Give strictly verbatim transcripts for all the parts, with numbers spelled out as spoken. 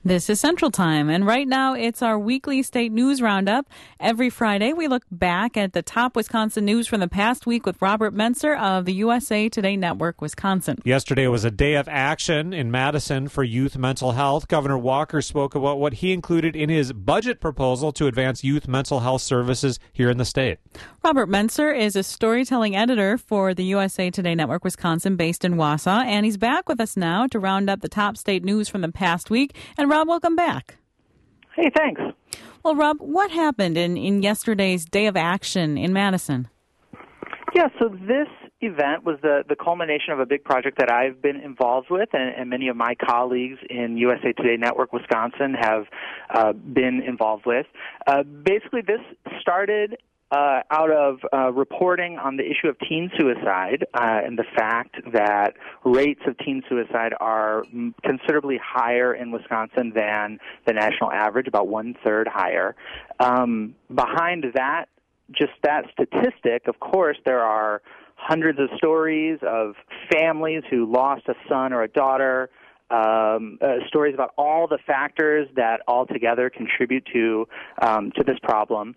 This is Central Time, and right now it's our weekly state news roundup. Every Friday, we look back at the top Wisconsin news from the past week with Robert Menser of the U S A Today Network, Wisconsin. Yesterday was a day of action in Madison for youth mental health. Governor Walker spoke about what he included in his budget proposal to advance youth mental health services here in the state. Robert Menser is a storytelling editor for the U S A Today Network, Wisconsin, based in Wausau, and he's back with us now to round up the top state news from the past week. And Rob, welcome back. Hey, thanks. Well, Rob, what happened in, in yesterday's Day of Action in Madison? Yeah, so this event was the, the culmination of a big project that I've been involved with, and, and many of my colleagues in U S A Today Network Wisconsin have uh, been involved with. Uh, basically, this started Uh, out of uh, reporting on the issue of teen suicide uh, and the fact that rates of teen suicide are considerably higher in Wisconsin than the national average, about one-third higher. Um, behind that, just that statistic, of course, there are hundreds of stories of families who lost a son or a daughter, Um, uh, stories about all the factors that altogether contribute to um, to this problem.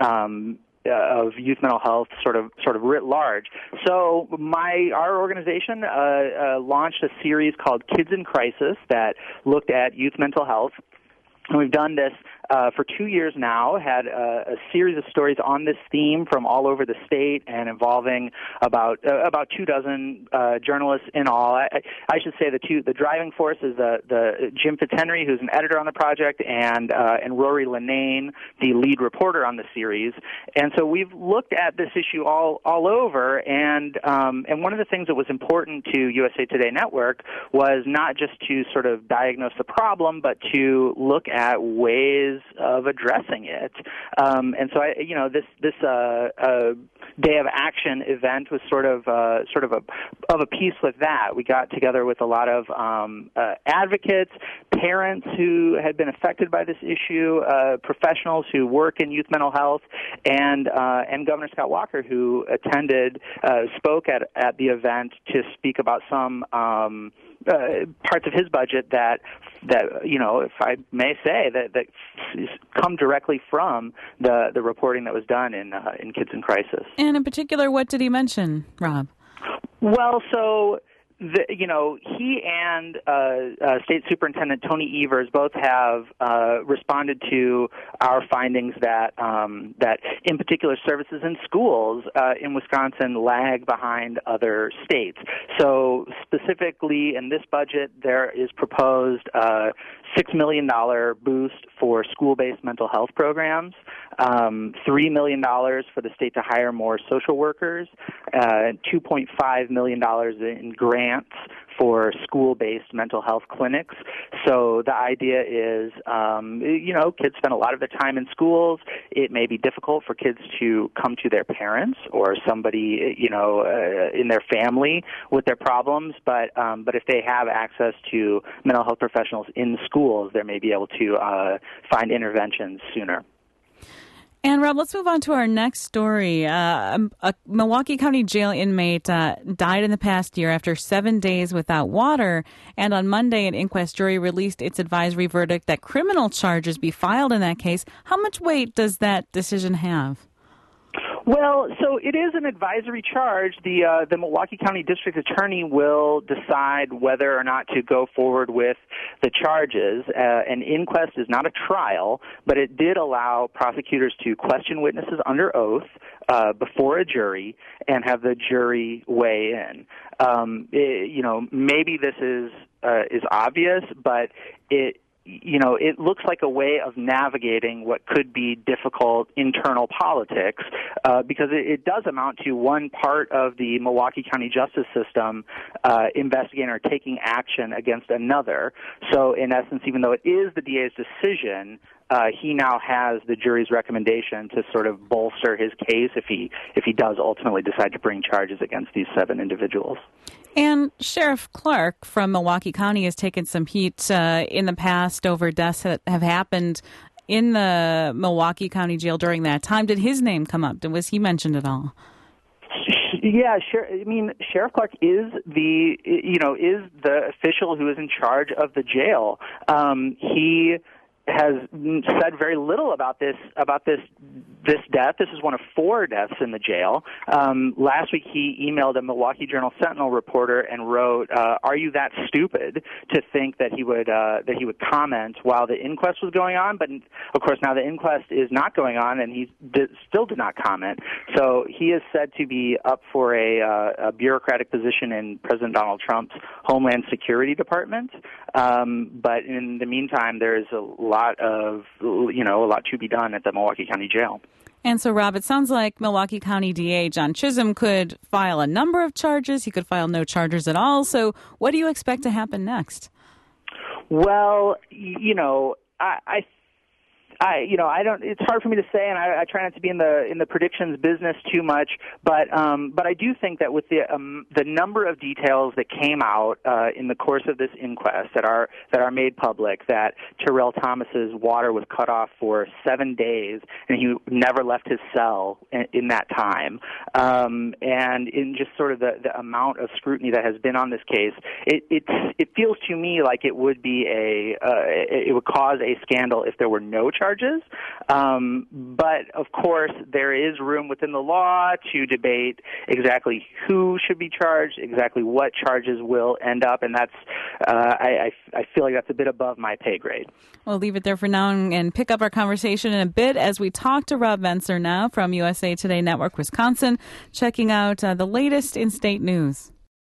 Um, of youth mental health sort of sort of writ large. So my our organization uh, uh, launched a series called Kids in Crisis that looked at youth mental health. And we've done this uh, for two years now, had a, a series of stories on this theme from all over the state and involving about uh, about two dozen uh, journalists in all. I, I should say the two the driving force is the, the Jim Fitzhenry, who's an editor on the project, and uh, and Rory Linane, the lead reporter on the series. And so we've looked at this issue all all over, and um, and one of the things that was important to U S A Today Network was not just to sort of diagnose the problem, but to look at at ways of addressing it. Um, and so, I, you know, this this uh, uh, Day of Action event was sort of uh, sort of a of a piece with that. We got together with a lot of um, uh, advocates, parents who had been affected by this issue, uh, professionals who work in youth mental health, and uh, and Governor Scott Walker, who attended, uh, spoke at at the event to speak about some um, uh, parts of his budget that that you know, if I may say, that that come directly from the the reporting that was done in uh, in Kids in Crisis. And in particular, what did he mention, Rob? Well, so. The, you know, he and uh, uh, State Superintendent Tony Evers both have uh, responded to our findings that um, that, in particular, services in schools uh, in Wisconsin lag behind other states. So, specifically in this budget, there is proposed a six million dollars boost for school-based mental health programs, um, three million dollars for the state to hire more social workers, uh, two point five million dollars in grants for school-based mental health clinics. So the idea is, um, you know, kids spend a lot of their time in schools. It may be difficult for kids to come to their parents or somebody, you know, uh, in their family with their problems. But um, but if they have access to mental health professionals in schools, they may be able to uh, find interventions sooner. And, Rob, let's move on to our next story. Uh, a Milwaukee County jail inmate uh, died in the past year after seven days without water. And on Monday, an inquest jury released its advisory verdict that criminal charges be filed in that case. How much weight does that decision have? Well, so it is an advisory charge. The uh, the Milwaukee County District Attorney will decide whether or not to go forward with the charges. Uh, an inquest is not a trial, but it did allow prosecutors to question witnesses under oath uh, before a jury and have the jury weigh in. Um, it, you know, maybe this is uh, is obvious, but it. You know, it looks like a way of navigating what could be difficult internal politics uh, because it, it does amount to one part of the Milwaukee County justice system uh, investigating or taking action against another. So, in essence, even though it is the D A's decision, uh, he now has the jury's recommendation to sort of bolster his case if he if he does ultimately decide to bring charges against these seven individuals. And Sheriff Clark from Milwaukee County has taken some heat uh, in the past over deaths that have happened in the Milwaukee County jail during that time. Did his name come up? Was he mentioned at all? Yeah, Sher- I mean, Sheriff Clark is the, you know, is the official who is in charge of the jail. Um, he has said very little about this about this this death. This is one of four deaths in the jail. Um, last week, he emailed a Milwaukee Journal Sentinel reporter and wrote, uh, "Are you that stupid to think that he would uh, that he would comment while the inquest was going on?" But of course, now the inquest is not going on, and he did, still did not comment. So he is said to be up for a, uh, a bureaucratic position in President Donald Trump's Homeland Security Department. Um, but in the meantime, there is a lot of, you know, a lot to be done at the Milwaukee County Jail. And so, Rob, it sounds like Milwaukee County D A John Chisholm could file a number of charges. He could file no charges at all. So what do you expect to happen next? Well, you know, I, I I, you know, I don't. It's hard for me to say, and I, I try not to be in the in the predictions business too much. But um, but I do think that with the um, the number of details that came out uh, in the course of this inquest that are that are made public, that Terrell Thomas's water was cut off for seven days, and he never left his cell in, in that time, um, and in just sort of the, the amount of scrutiny that has been on this case, it it, it feels to me like it would be a uh, it, it would cause a scandal if there were no charges. Charges. Um, but, of course, there is room within the law to debate exactly who should be charged, exactly what charges will end up, and that's uh, I, I, I feel like that's a bit above my pay grade. We'll leave it there for now and pick up our conversation in a bit as we talk to Rob Mentzer now from U S A Today Network Wisconsin, checking out uh, the latest in state news.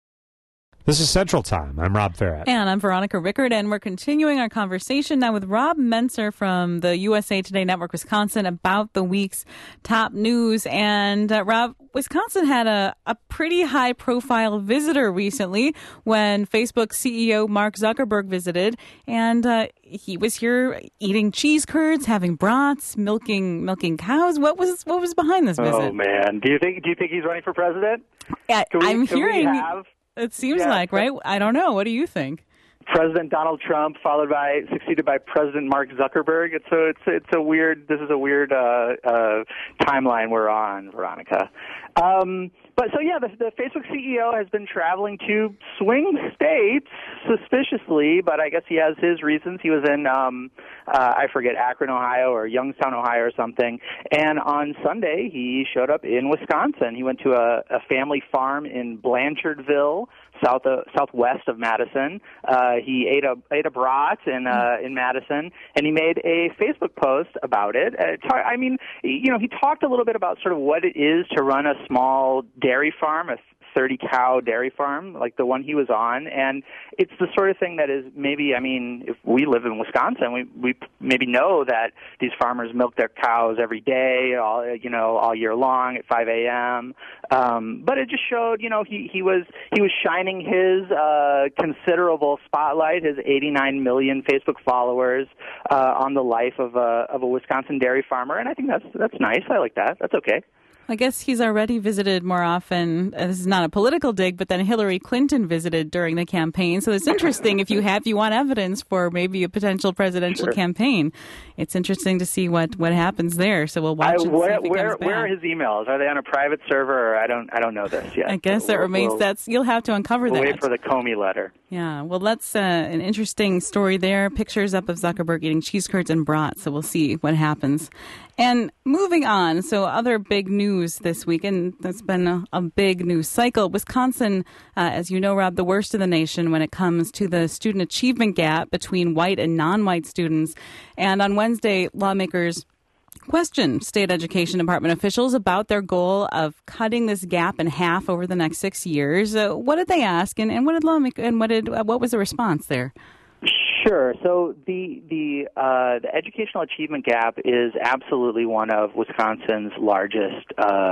This is Central Time. I'm Rob Farrett. And I'm Veronica Rickard, and we're continuing our conversation now with Rob Mentzer from the U S A Today Network Wisconsin about the week's top news. And uh, Rob, Wisconsin had a, a pretty high-profile visitor recently when Facebook C E O Mark Zuckerberg visited, and uh, he was here eating cheese curds, having brats, milking milking cows. What was what was behind this visit? Oh man, do you think do you think he's running for president? Yeah, we, I'm hearing. Have- It seems yeah, like, right? I don't know. What do you think? President Donald Trump, followed by succeeded by President Mark Zuckerberg. It's so it's it's a weird. This is a weird uh, uh, timeline we're on, Veronica. Um, but so yeah, the, the Facebook C E O has been traveling to swing states suspiciously, but I guess he has his reasons. He was in um, uh, I forget Akron, Ohio, or Youngstown, Ohio, or something. And on Sunday, he showed up in Wisconsin. He went to a, a family farm in Blanchardville, south of, southwest of Madison. Uh, he ate a ate a brat in uh, in Madison, and he made a Facebook post about it. Uh, I mean, you know, he talked a little bit about sort of what it is to run a small dairy farm, a thirty cow dairy farm like the one he was on, and it's the sort of thing that is maybe, I mean, if we live in Wisconsin, we we maybe know that these farmers milk their cows every day, all you know, all year long at five a.m. Um, but it just showed, you know, he he was he was shining his uh, considerable spotlight, his eighty-nine million Facebook followers, uh, on the life of a of a Wisconsin dairy farmer, and I think that's that's nice. I like that. That's okay. I guess he's already visited more often. This is not a political dig, but then Hillary Clinton visited during the campaign. So it's interesting if you have, you want evidence for maybe a potential presidential sure. campaign. It's interesting to see what, what happens there. So we'll watch I, and where, see if he where, comes back. where are his emails? Are they on a private server? Or I don't I don't know this yet. I guess that we'll, remains. we'll, That's you'll have to uncover we'll that. Wait for the Comey letter. Yeah, well, that's uh, an interesting story there. Pictures up of Zuckerberg eating cheese curds and brats, so we'll see what happens. And moving on, so other big news this week, and that's been a, a big news cycle. Wisconsin, uh, as you know, Rob, the worst in the nation when it comes to the student achievement gap between white and non-white students. And on Wednesday, lawmakers questioned state education department officials about their goal of cutting this gap in half over the next six years. Uh, what did they ask, and, and what did lawmaker, and what did uh, what was the response there? Sure. So the the uh, the educational achievement gap is absolutely one of Wisconsin's largest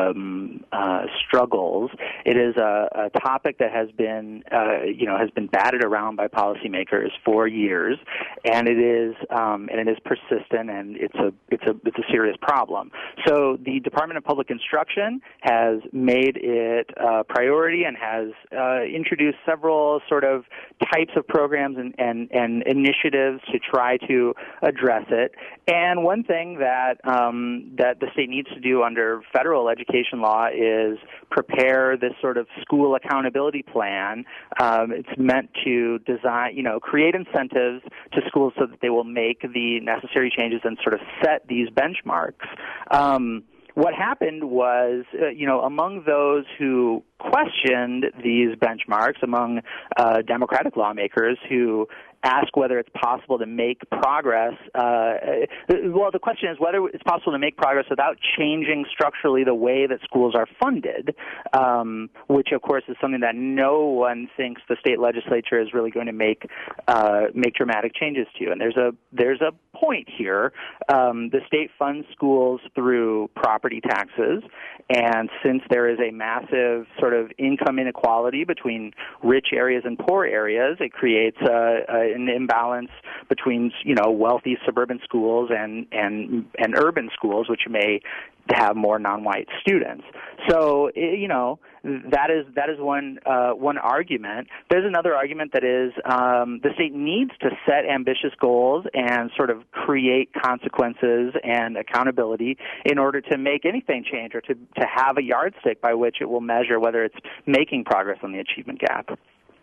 um, uh, struggles. It is a, a topic that has been uh, you know has been batted around by policymakers for years, and it is um, and it is persistent, and it's a it's a it's a serious problem. So the Department of Public Instruction has made it a priority and has uh, introduced several sort of types of programs and and and initiatives to try to address it. And one thing that um, that the state needs to do under federal education law is prepare this sort of school accountability plan. Um, it's meant to design, you know, create incentives to schools so that they will make the necessary changes and sort of set these benchmarks. Um, what happened was, uh, you know, among those who questioned these benchmarks, among uh, Democratic lawmakers who ask whether it's possible to make progress. Uh, well, the question is whether it's possible to make progress without changing structurally the way that schools are funded, um, which, of course, is something that no one thinks the state legislature is really going to make uh, make dramatic changes to. And there's a there's a point here. Um, the state funds schools through property taxes, and since there is a massive sort of income inequality between rich areas and poor areas, it creates a, a an imbalance between, you know, wealthy suburban schools and, and, and urban schools, which may have more non-white students. So, you know, that is that is one uh, one argument. There's another argument that is um, the state needs to set ambitious goals and sort of create consequences and accountability in order to make anything change or to, to have a yardstick by which it will measure whether it's making progress on the achievement gap.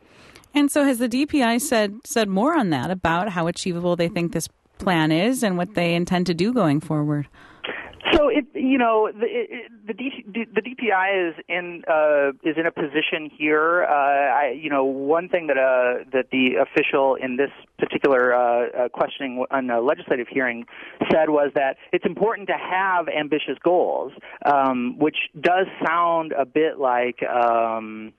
And so has the D P I said said more on that, about how achievable they think this plan is and what they intend to do going forward? So it, you know, the it, the, D, the D P I is in uh, is in a position here. Uh, I, you know, one thing that uh, that the official in this particular uh, uh, questioning on a legislative hearing said was that it's important to have ambitious goals, um, which does sound a bit like. Um,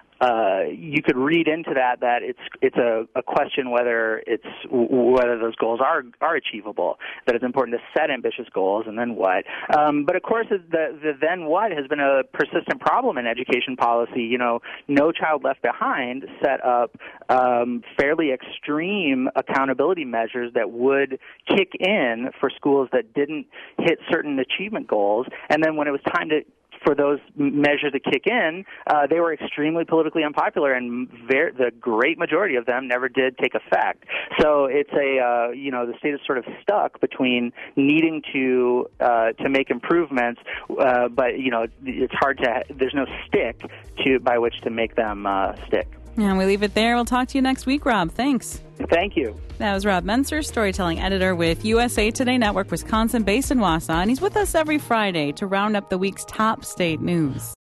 Uh, you could read into that that it's it's a, a question whether it's whether those goals are are achievable. That it's important to set ambitious goals, and then what. Um, but of course, the, the then what has been a persistent problem in education policy. You know, No Child Left Behind set up um, fairly extreme accountability measures that would kick in for schools that didn't hit certain achievement goals, and then when it was time to for those measures to kick in, uh, they were extremely politically unpopular, and ver- the great majority of them never did take effect. So it's a, uh, you know, the state is sort of stuck between needing to uh, to make improvements, uh, but, you know, it's hard to, there's no stick to by which to make them uh, stick. And we leave it there. We'll talk to you next week, Rob. Thanks. Thank you. That was Rob Menser, storytelling editor with U S A Today Network, Wisconsin, based in Wausau. And he's with us every Friday to round up the week's top state news.